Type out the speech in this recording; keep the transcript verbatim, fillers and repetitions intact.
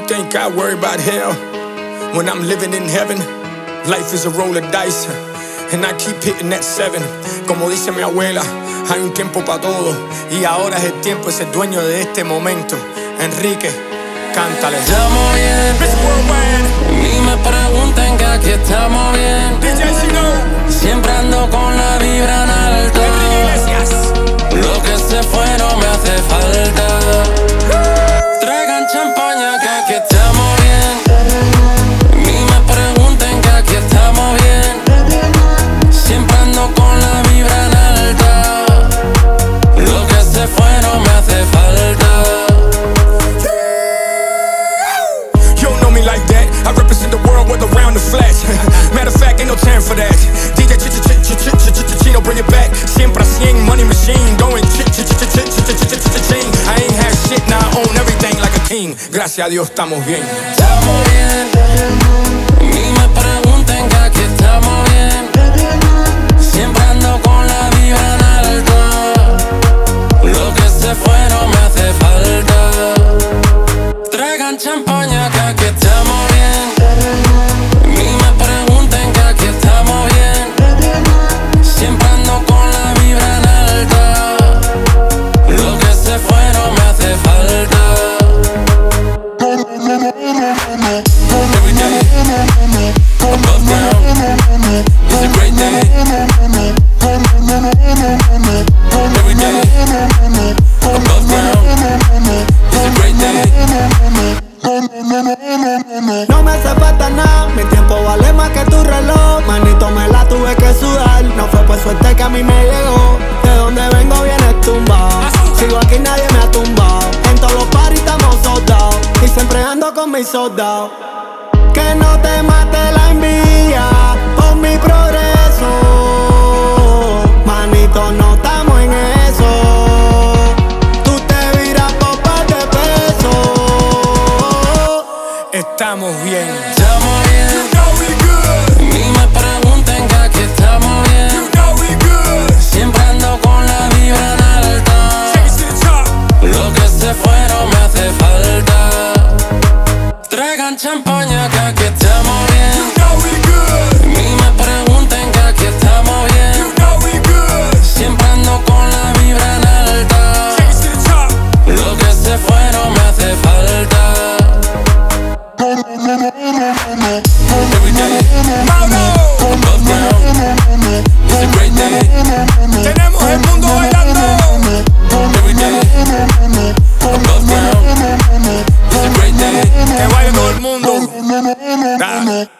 Think I worry about hell when I'm living in heaven. Life is a roll of dice and I keep hitting that seven. Como dice mi abuela, hay un tiempo para todo y ahora es el tiempo de ser dueño de este momento. Enrique, cántale. Estamos bien, ni me pregunten que aquí estamos bien. D J Chino, siempre ando con la vibra en alto. Enrique Iglesias. Lo que se fue no me hace falta. Traigan champaña que aquí estamos bien. Ni me pregunten que aquí estamos bien. Siempre ando con la vibra en alta. Lo que se fue no me hace falta. You don't know me like that. I represent the world with around the flash. Matter of fact, ain't no time for that. D J Ch Ch Ch Ch Ch Ch Chino, bring it back. Siempre cien, money machine, going ch ch ch ch ch ch ch ch ching. I ain't have shit, now I own everything like a king. Gracias a Dios estamos bien. Estamos bien. Ni me pregunten que aquí estamos bien. Siempre ando con la vibra en alto. Lo que se fue no me hace falta. Traigan champaña que aquí estamos bien. Ni me pregunten que aquí estamos bien. Siempre ando con la vibra en alta. Lo que se fue no me hace falta. Every day, above ground, it's a great day. Every day, above ground, it's a great day. No me hace falta nada, mi tiempo vale más que tu reloj. Manito, me la tuve que sudar, no fue por suerte que a mí me llegó. De donde vengo vienes tumbado, sigo aquí nadie me ha tumbado. En todos los parties estamos soldados y siempre ando con mis soldados. Que no te mate la envidia por mi progreso. Manito, no estamos en eso. Tú te viras por par de pesos. Estamos bien. Estamos bien. You know we good. Ni me pregunten que aquí estamos bien. You know we good. Siempre ando con la vibra en alta. Take it to the top. Lo que se fue no me hace falta. Traigan champaña que aquí estamos bien. You know we good. Ni me pregunten que aquí estamos bien. You know we good. Siempre ando con la vibra en alta. Take it to the top. Lo que se fue no me hace falta. Every day, Mauro, above ground, it's a great day. tenemos el mundo bailando. Every day, above ground, it's a great day. Que baile todo el mundo. Da.